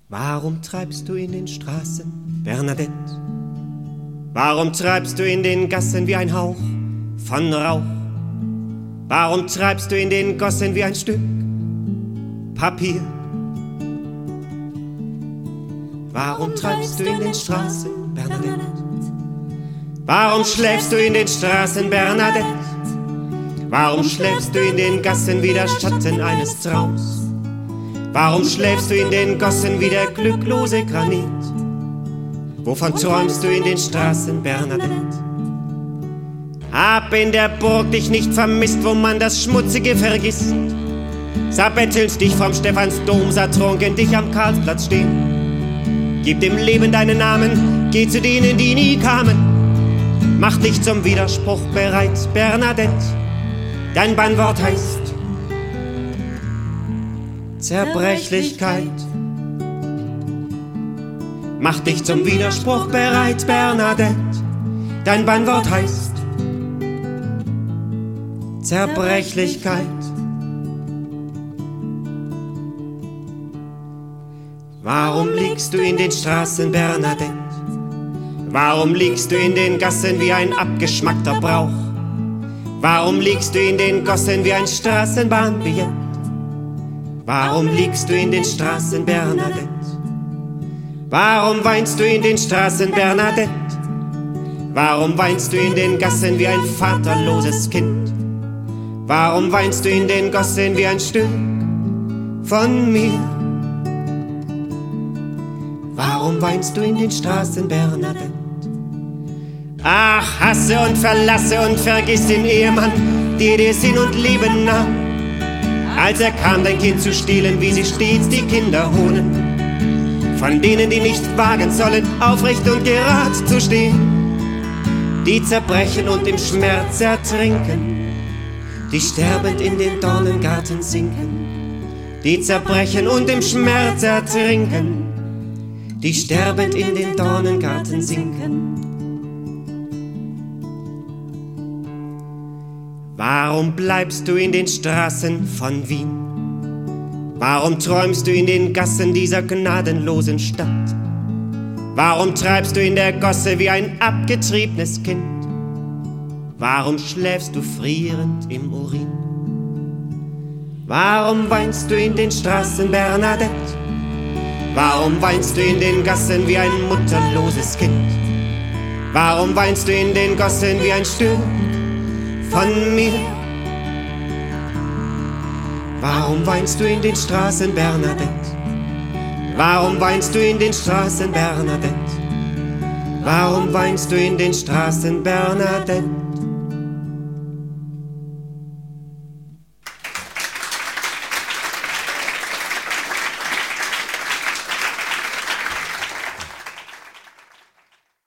Warum treibst du in den Straßen, Bernadette? Warum treibst du in den Gassen wie ein Hauch von Rauch? Warum treibst du in den Gossen wie ein Stück Papier? Warum treibst du in den Straßen, Bernadette? Warum schläfst du in den Straßen, Bernadette? Warum schläfst du in den Gassen wie der Schatten eines Traums? Warum schläfst du in den Gossen wie der glücklose Granit? Wovon träumst du in den Straßen, Bernadette? Hab in der Burg dich nicht vermisst, wo man das Schmutzige vergisst. Sah bettelnd dich vom Stephansdom, sah trunken dich am Karlsplatz stehen. Gib dem Leben deinen Namen, geh zu denen, die nie kamen. Mach dich zum Widerspruch bereit, Bernadette. Dein Bannwort heißt Zerbrechlichkeit. Mach dich zum Widerspruch bereit, Bernadette. Dein Bannwort heißt Zerbrechlichkeit. Warum liegst du in den Straßen, Bernadette? Warum liegst du in den Gassen wie ein abgeschmackter Brauch? Warum liegst du in den Gossen wie ein Straßenbahnbillett? Warum liegst du in den Straßen, Bernadette? Warum weinst du in den Straßen, Bernadette? Warum weinst du in den Gassen wie ein vaterloses Kind? Warum weinst du in den Gossen wie ein Stück von mir? Warum weinst du in den Straßen, Bernadette? Ach, hasse und verlasse und vergiss den Ehemann, der dir Sinn und Leben nahm. Als er kam, dein Kind zu stehlen, wie sie stets die Kinder holen. Von denen, die nicht wagen sollen, aufrecht und gerad zu stehen. Die zerbrechen und im Schmerz ertrinken, die sterbend in den Dornengarten sinken. Die zerbrechen und im Schmerz ertrinken, die sterbend in den Dornengarten sinken. Warum bleibst du in den Straßen von Wien? Warum träumst du in den Gassen dieser gnadenlosen Stadt? Warum treibst du in der Gosse wie ein abgetriebenes Kind? Warum schläfst du frierend im Urin? Warum weinst du in den Straßen, Bernadette? Warum weinst du in den Gassen wie ein mutterloses Kind? Warum weinst du in den Gossen wie ein Stück von mir? Warum weinst du in den Straßen, Bernadette? Warum weinst du in den Straßen, Bernadette? Warum weinst du in den Straßen, Bernadette?